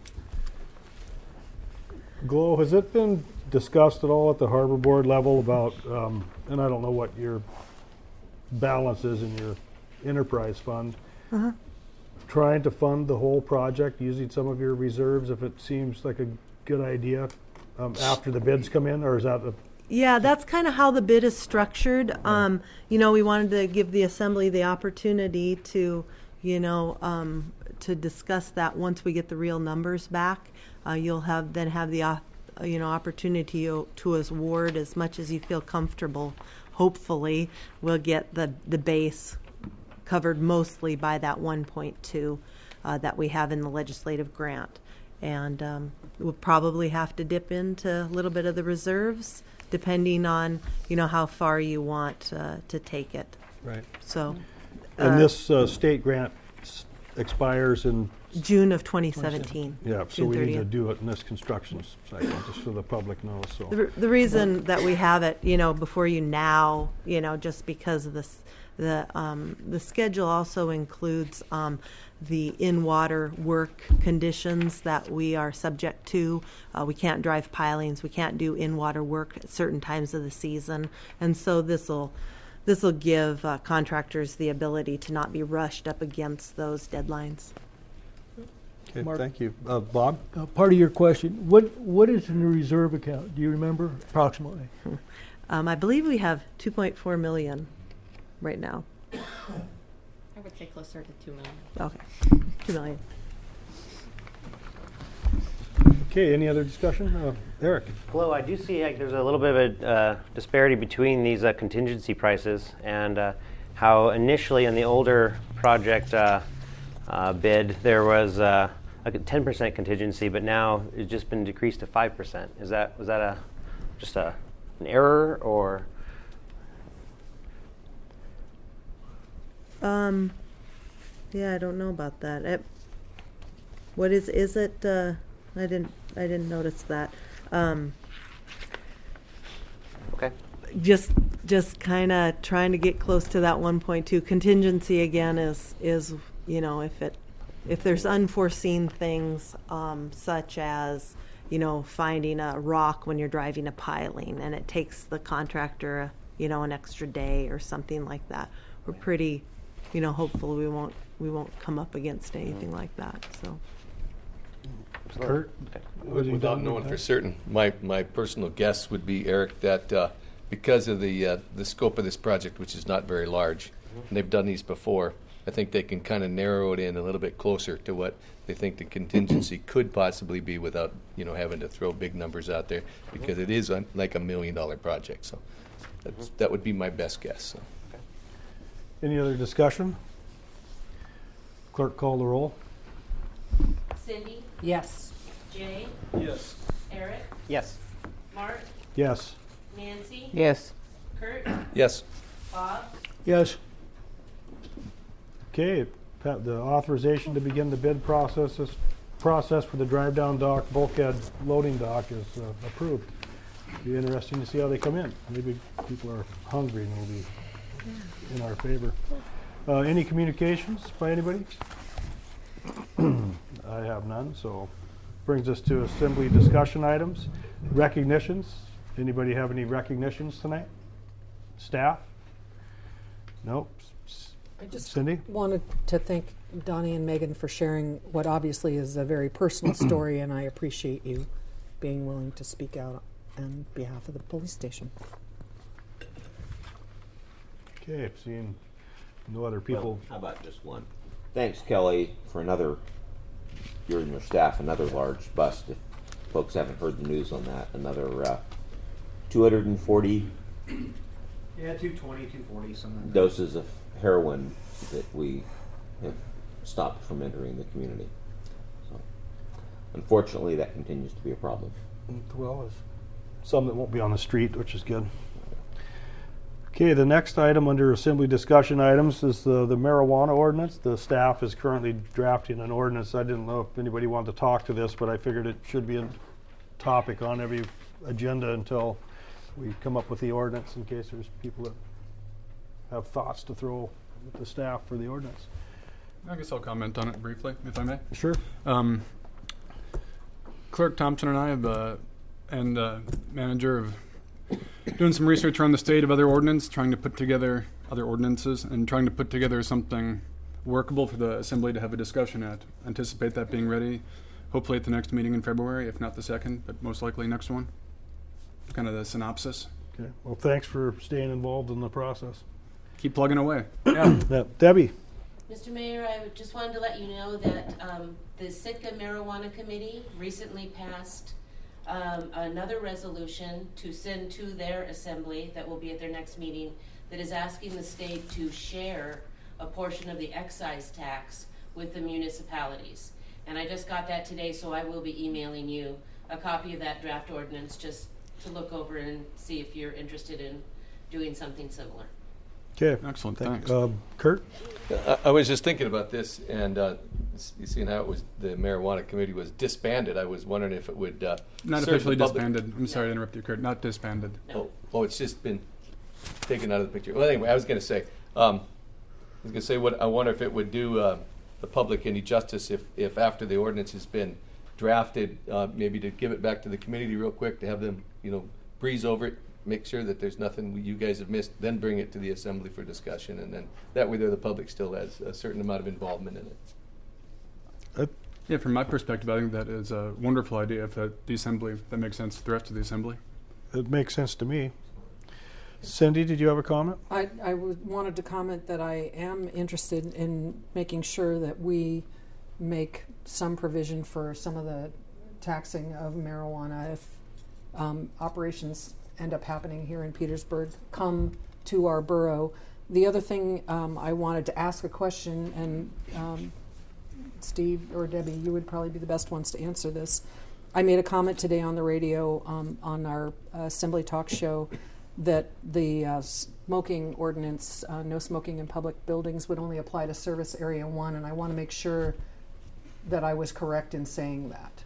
Glo, has it been discussed at all at the Harbor Board level about, um, and I don't know what your balance is in your enterprise fund, Uh-huh. trying to fund the whole project using some of your reserves if it seems like a good idea um, after the bids come in, or is that a, Yeah, that's kind of how the bid is structured. Um, you know, we wanted to give the assembly the opportunity to, you know, um, to discuss that once we get the real numbers back. Uh, you'll have then have the, uh, you know, opportunity to, to award as much as you feel comfortable. Hopefully, we'll get the the base covered mostly by that one point two uh, that we have in the legislative grant, and um, we'll probably have to dip into a little bit of the reserves, depending on, you know, how far you want uh, to take it. right? So, And uh, this uh, state grant s- expires in, June of twenty seventeen. yeah, so June we need to thirtieth. do it in this construction cycle, just so the public knows, so. The, the reason that we have it, you know, before you now, you know, just because of this, the um, the schedule also includes um, the in-water work conditions that we are subject to. Uh, we can't drive pilings. We can't do in-water work at certain times of the season, and so this will this will give uh, contractors the ability to not be rushed up against those deadlines. Okay, Mark? thank you. Uh, Bob? Uh, part of your question, what what is in the reserve account? Do you remember approximately? Um, I believe we have two point four million right now. I would say closer to two million. Okay, two million. Okay, any other discussion? Uh, Eric? Glo, I do see like, there's a little bit of a uh, disparity between these uh, contingency prices and uh, how initially in the older project uh, uh, bid there was uh, a ten percent contingency, but now it's just been decreased to five percent. Is that was that a just a an error or? Um, yeah, I don't know about that. It, what is is it? Uh, I didn't I didn't notice that. Um, Okay. just just kind of trying to get close to that one point two contingency again is is you know if it if there's unforeseen things, um, such as, you know, finding a rock when you're driving a piling and it takes the contractor, you know, an extra day or something like that, we're pretty, you know, hopeful we won't we won't come up against anything like that. So. Kurt? What have you Without done knowing with for that? certain, my, my personal guess would be, Eric, that uh, because of the uh, the scope of this project, which is not very large, and they've done these before, I think they can kind of narrow it in a little bit closer to what they think the contingency could possibly be without, you know, having to throw big numbers out there, because it is un- like a million dollar project. So that's, that would be my best guess. So. Any other discussion? Clerk, call the roll. Cindy, Yes. Jay, Yes. Eric, Yes. Mark, Yes. Nancy, Yes. Kurt, Yes. Bob, Yes. Okay, Pat, the authorization to begin the bid process is, process for the drive-down dock, bulkhead loading dock is uh, approved. Be interesting to see how they come in. Maybe people are hungry and will be in our favor. Uh, any communications by anybody? I have none, so brings us to assembly discussion items. Recognitions. Anybody have any recognitions tonight? Staff? Nope. S- I just Cindy? wanted to thank Donnie and Megan for sharing what obviously is a very personal story, and I appreciate you being willing to speak out on behalf of the police station. Okay, seeing no other people. How about just one? Thanks, Kelly, for another, you and your staff, another large bust. If folks haven't heard the news on that, another uh, two hundred forty Yeah, two twenty, two forty, something like that. doses of heroin that we have stopped from entering the community. So, unfortunately, that continues to be a problem. Well, there's some that won't be on the street, which is good. Okay, the next item under assembly discussion items is the, the marijuana ordinance. The staff is currently drafting an ordinance. I didn't know if anybody wanted to talk to this, but I figured it should be a topic on every agenda until we come up with the ordinance, in case there's people that have thoughts to throw at the staff for the ordinance. I guess I'll comment on it briefly, if I may. Sure. Um, Clerk Thompson and I have, uh, and uh, manager of doing some research around the state of other ordinance, trying to put together other ordinances and trying to put together something workable for the assembly to have a discussion at. Anticipate that being ready, hopefully at the next meeting in February, if not the second, but most likely next one. Kind of the synopsis. Okay. Well, thanks for staying involved in the process. Keep plugging away. Yeah. Yeah. Debbie. Mister Mayor, I would- just wanted to let you know that um, the Sitka Marijuana Committee recently passed um, another resolution to send to their assembly that will be at their next meeting that is asking the state to share a portion of the excise tax with the municipalities. And I just got that today, so I will be emailing you a copy of that draft ordinance just to look over and see if you're interested in doing something similar. Okay. Excellent. Thank- Thanks. Um, Kurt? I, I was just thinking about this, and uh, s- you seeing how it was the marijuana committee was disbanded. I was wondering if it would uh, Not serve officially the public- disbanded. I'm sorry to interrupt you, Kurt. Not disbanded. Oh, oh, it's just been taken out of the picture. Well, anyway, I was going to say, um, I was going to say, what I wonder if it would do uh, the public any justice if, if after the ordinance has been drafted, uh, maybe to give it back to the community real quick to have them, you know, breeze over it, make sure that there's nothing you guys have missed, then bring it to the assembly for discussion, and then that way there the public still has a certain amount of involvement in it. Yeah, from my perspective, I think that is a wonderful idea if that, the assembly, if that makes sense to the rest of the assembly. It makes sense to me. Cindy, did you have a comment? I, I w- wanted to comment that I am interested in making sure that we make some provision for some of the taxing of marijuana if um, operations end up happening here in Petersburg come to our borough. The other thing um, I wanted to ask a question, and um, Steve or Debbie, you would probably be the best ones to answer this. I made a comment today on the radio um, on our uh, Assembly Talk show that the uh, smoking ordinance, uh, no smoking in public buildings, would only apply to service area one, and I want to make sure that I was correct in saying that.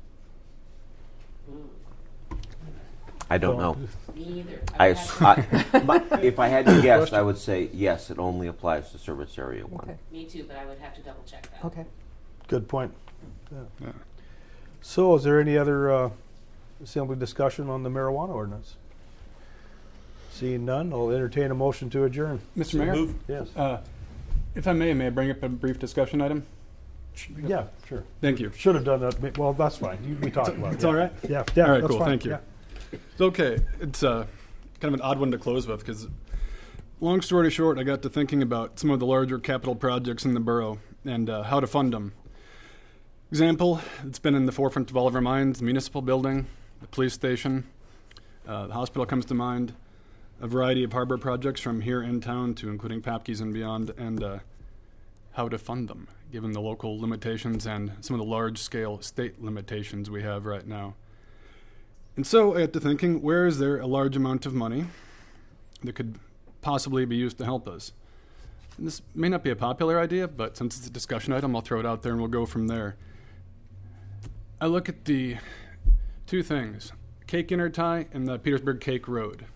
I don't know. Me either. I, would have I, my, if I had to guess, I would say yes, it only applies to service area one. Okay. Me too, but I would have to double check that. Okay. Good point. Yeah. Yeah. So, is there any other uh, assembly discussion on the marijuana ordinance? Seeing none, I'll entertain a motion to adjourn. Mister Mayor? Move. Yes. Uh, if I may, may I bring up a brief discussion item? Yeah, sure. Thank you. Should have done that. Well, that's fine. You, we talked about it. It's yeah. all right? Yeah, yeah. All right, that's cool. fine. Thank you. Yeah. It's okay. It's uh, kind of an odd one to close with because, long story short, I got to thinking about some of the larger capital projects in the borough and uh, how to fund them. Example, it's been in the forefront of all of our minds, the municipal building, the police station, uh, the hospital comes to mind, a variety of harbor projects from here in town to including Papke's and beyond, and uh, how to fund them, given the local limitations and some of the large-scale state limitations we have right now. And so I got to thinking, where is there a large amount of money that could possibly be used to help us? And this may not be a popular idea, but since it's a discussion item, I'll throw it out there and we'll go from there. I look at the two things, Cake Intertie and the Petersburg Cake Road.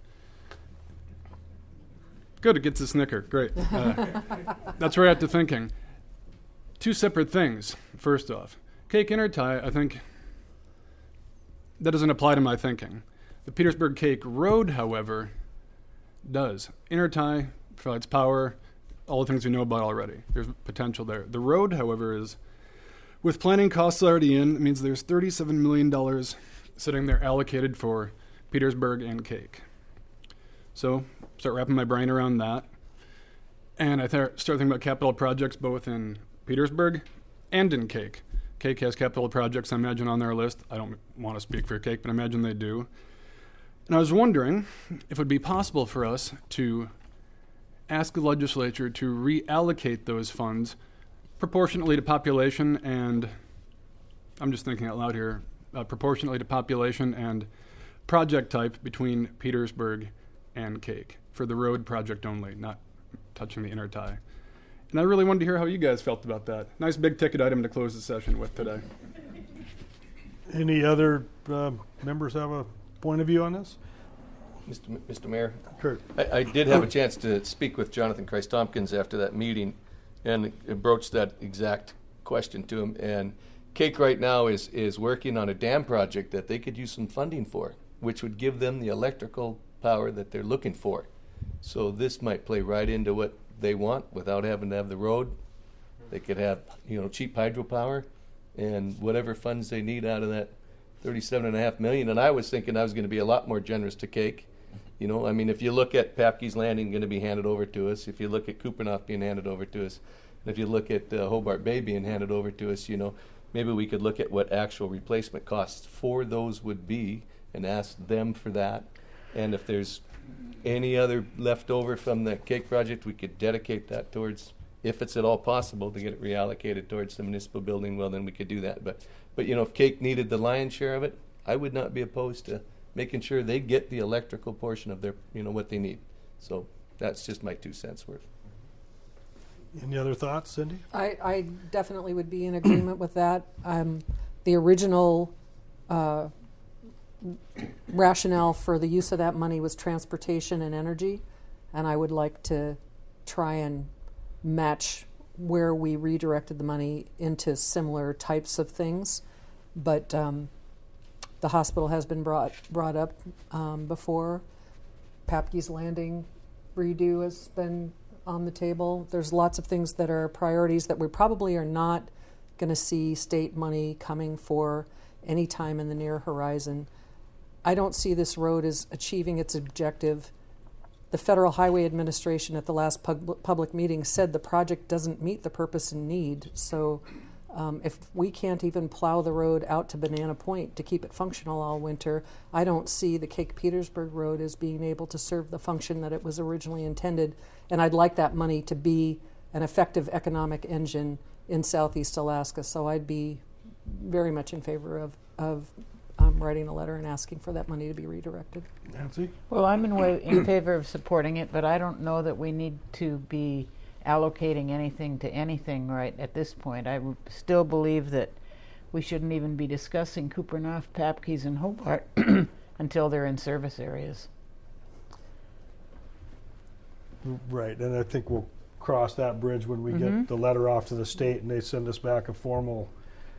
Good, it gets a snicker. Great. Uh, that's where I got to thinking. Two separate things, first off. Cake Intertie, I think, that doesn't apply to my thinking. The Petersburg Cake Road, however, does. Intertie provides power, all the things we know about already. There's potential there. The road, however, is, with planning costs already in, it means there's thirty-seven million dollars sitting there allocated for Petersburg and Cake. So, start wrapping my brain around that. And I th- start thinking about capital projects both in Petersburg and in Cake. Cake has capital projects, I imagine, on their list. I don't want to speak for Cake, but I imagine they do. And I was wondering if it would be possible for us to ask the legislature to reallocate those funds proportionately to population and, I'm just thinking out loud here, uh, proportionately to population and project type between Petersburg and Cake for the road project only, not touching the intertie. And I really wanted to hear how you guys felt about that. Nice big ticket item to close the session with today. Any other uh, members have a point of view on this? Mister M- Mister Mayor, Kurt. I, I did have a chance to speak with Jonathan Christ Tompkins after that meeting and broached that exact question to him. And Cake right now is, is working on a dam project that they could use some funding for, which would give them the electrical power that they're looking for. So this might play right into what they want without having to have the road. They could have, you know, cheap hydropower and whatever funds they need out of that thirty-seven and a half million. And I was thinking I was going to be a lot more generous to Cake. You know, I mean, if you look at Papke's Landing going to be handed over to us, if you look at Kupernoff being handed over to us, and if you look at uh, Hobart Bay being handed over to us, you know, maybe we could look at what actual replacement costs for those would be and ask them for that. And if there's any other left over from the Cake project, we could dedicate that towards, if it's at all possible, to get it reallocated towards the municipal building, well, then we could do that. But, but you know, if Cake needed the lion's share of it, I would not be opposed to making sure they get the electrical portion of their, you know, what they need. So that's just my two cents worth. Any other thoughts, Cindy? I, I definitely would be in agreement with that. Um, the original uh, rationale for the use of that money was transportation and energy, and I would like to try and match where we redirected the money into similar types of things. But um, the hospital has been brought brought up um, before. Papke's Landing redo has been on the table. There's lots of things that are priorities that we probably are not going to see state money coming for any time in the near horizon. I don't see this road as achieving its objective. The Federal Highway Administration at the last pub- public meeting said the project doesn't meet the purpose and need. So um, if we can't even plow the road out to Banana Point to keep it functional all winter, I don't see the Cake Petersburg Road as being able to serve the function that it was originally intended. And I'd like that money to be an effective economic engine in Southeast Alaska. So I'd be very much in favor of, of um, writing a letter and asking for that money to be redirected. Nancy? Well, I'm in, way, in favor of supporting it, but I don't know that we need to be allocating anything to anything right at this point. I w- still believe that we shouldn't even be discussing Kupernoff, Papke's, and Hobart until they're in service areas. Right, and I think we'll cross that bridge when we Mhm. get the letter off to the state and they send us back a formal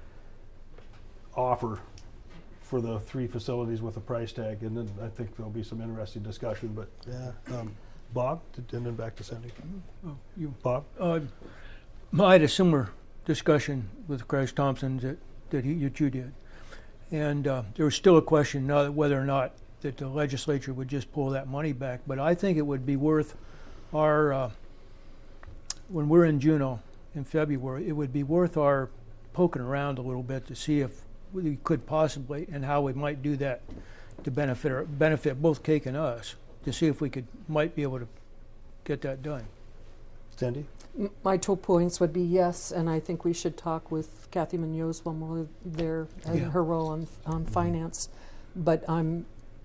offer for the three facilities with a price tag. And then I think there'll be some interesting discussion. But yeah, um, Bob, and then back to Cindy. Oh, you, Bob? Uh, I had a similar discussion with Christ Thompson that, that he, that you did. And uh, there was still a question now whether or not that the legislature would just pull that money back. But I think it would be worth our, uh, when we're in Juneau in February, it would be worth our poking around a little bit to see if we could possibly, and how we might do that to benefit our, benefit both Cake and us, to see if we could might be able to get that done. Cindy? M- My two points would be yes, and I think we should talk with Kathy Munoz when we're there in Yeah. her role on, on finance. But I'm,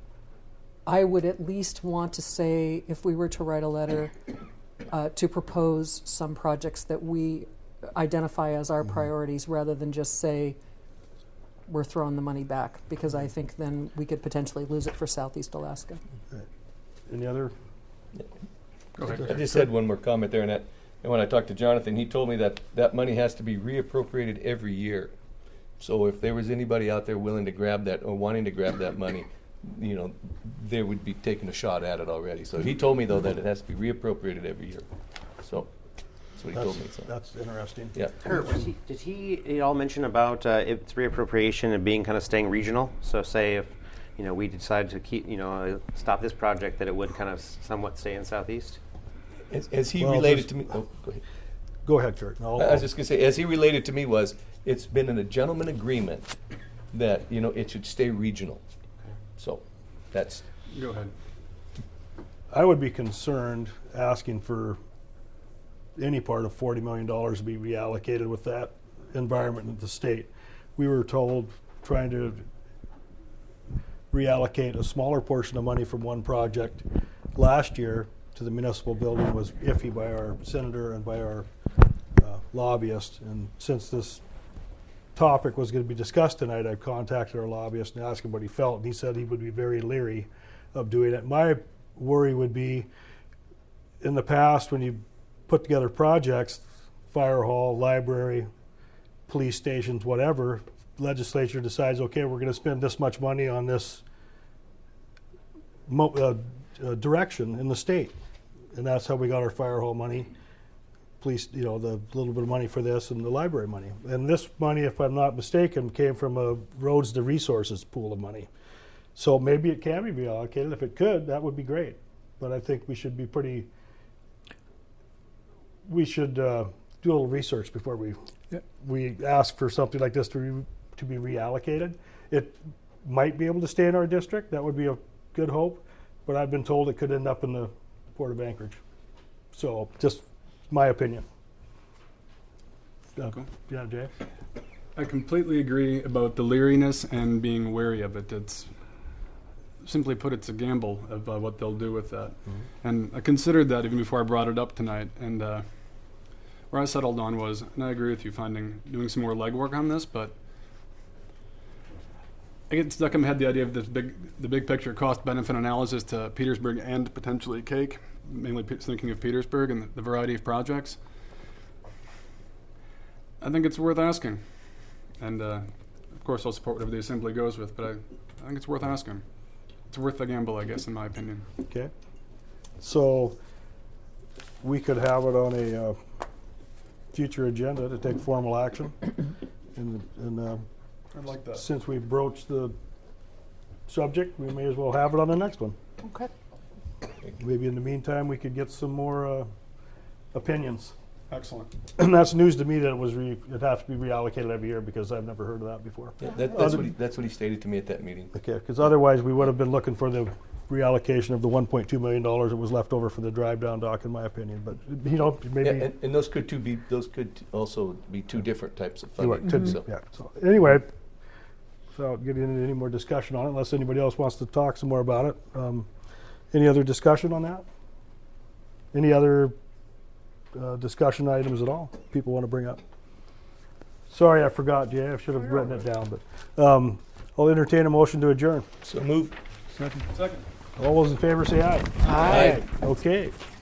I would at least want to say, if we were to write a letter uh, to propose some projects that we identify as our priorities, rather than just say we're throwing the money back, because I think then we could potentially lose it for Southeast Alaska. Any other? Go ahead. I just had one more comment there, and that, and when I talked to Jonathan, he told me that that money has to be reappropriated every year. So if there was anybody out there willing to grab that or wanting to grab that money, you know, they would be taking a shot at it already. So he told me though that it has to be reappropriated every year. So that's what he That's, told me. So. that's interesting. Yeah. Kurt, was he, did he at all mention about uh, its reappropriation and being kind of staying regional? So say if, you know, we decide to keep, you know, uh, stop this project, that it would kind of somewhat stay in Southeast? As, as he Well, related just- to me, oh, go ahead. Go ahead, Kurt. I'll- I was just going to say, as he related to me was, it's been in a gentleman agreement that, you know, it should stay regional. So that's. Go ahead. I would be concerned asking for any part of forty million dollars to be reallocated with that environment in the state. We were told trying to reallocate a smaller portion of money from one project last year to the municipal building was iffy by our senator and by our uh, lobbyist. And since this topic was going to be discussed tonight, I contacted our lobbyist and asked him what he felt, and he said he would be very leery of doing it. My worry would be, in the past, when you put together projects, fire hall, library, police stations, whatever, legislature decides, okay, we're going to spend this much money on this mo- uh, uh, direction in the state. And that's how we got our fire hall money, police, you know, the little bit of money for this, and the library money. And this money, if I'm not mistaken, came from a roads to resources pool of money. So maybe it can be reallocated. If it could, that would be great. But I think we should be pretty, we should uh, do a little research before we Yeah. we ask for something like this to re, to be reallocated. It might be able to stay in our district. That would be a good hope. But I've been told it could end up in the Port of Anchorage. So just my opinion. Uh, Cool. Yeah, Jay? I completely agree about the leeriness and being wary of it. It's simply put, it's a gamble of uh, what they'll do with that. Mm-hmm. And I considered that even before I brought it up tonight. And uh, where I settled on was, and I agree with you, finding doing some more legwork on this, but I get stuck in my head the idea of this big, the big picture cost benefit analysis to Petersburg and potentially Cake, mainly pe- thinking of Petersburg and the, the variety of projects. I think it's worth asking. And uh, of course, I'll support whatever the assembly goes with, but I, I think it's worth asking. It's worth the gamble, I guess, in my opinion. Okay. So we could have it on a uh, future agenda to take formal action. And, and uh, I'd like that. since we broached the subject, we may as well have it on the next one. Okay. Maybe in the meantime, we could get some more uh, opinions. Excellent. And that's news to me that it was re- it has to be reallocated every year, because I've never heard of that before. Yeah, that, that's, what he, that's what he stated to me at that meeting. Okay, because otherwise we would have been looking for the reallocation of the one point two million dollars that was left over for the drive down dock, in my opinion. But you know, maybe Yeah, and, and those could two be those could t- also be two different types of you know, funding. it could be, so. yeah. So anyway, without getting into any more discussion on it, unless anybody else wants to talk some more about it, um, any other discussion on that? Any other uh, discussion items at all people want to bring up? Sorry, I forgot, Jay. I should have written it down, but um, I'll entertain a motion to adjourn. So move. Second. Second. All those in favor say aye. Aye. Okay.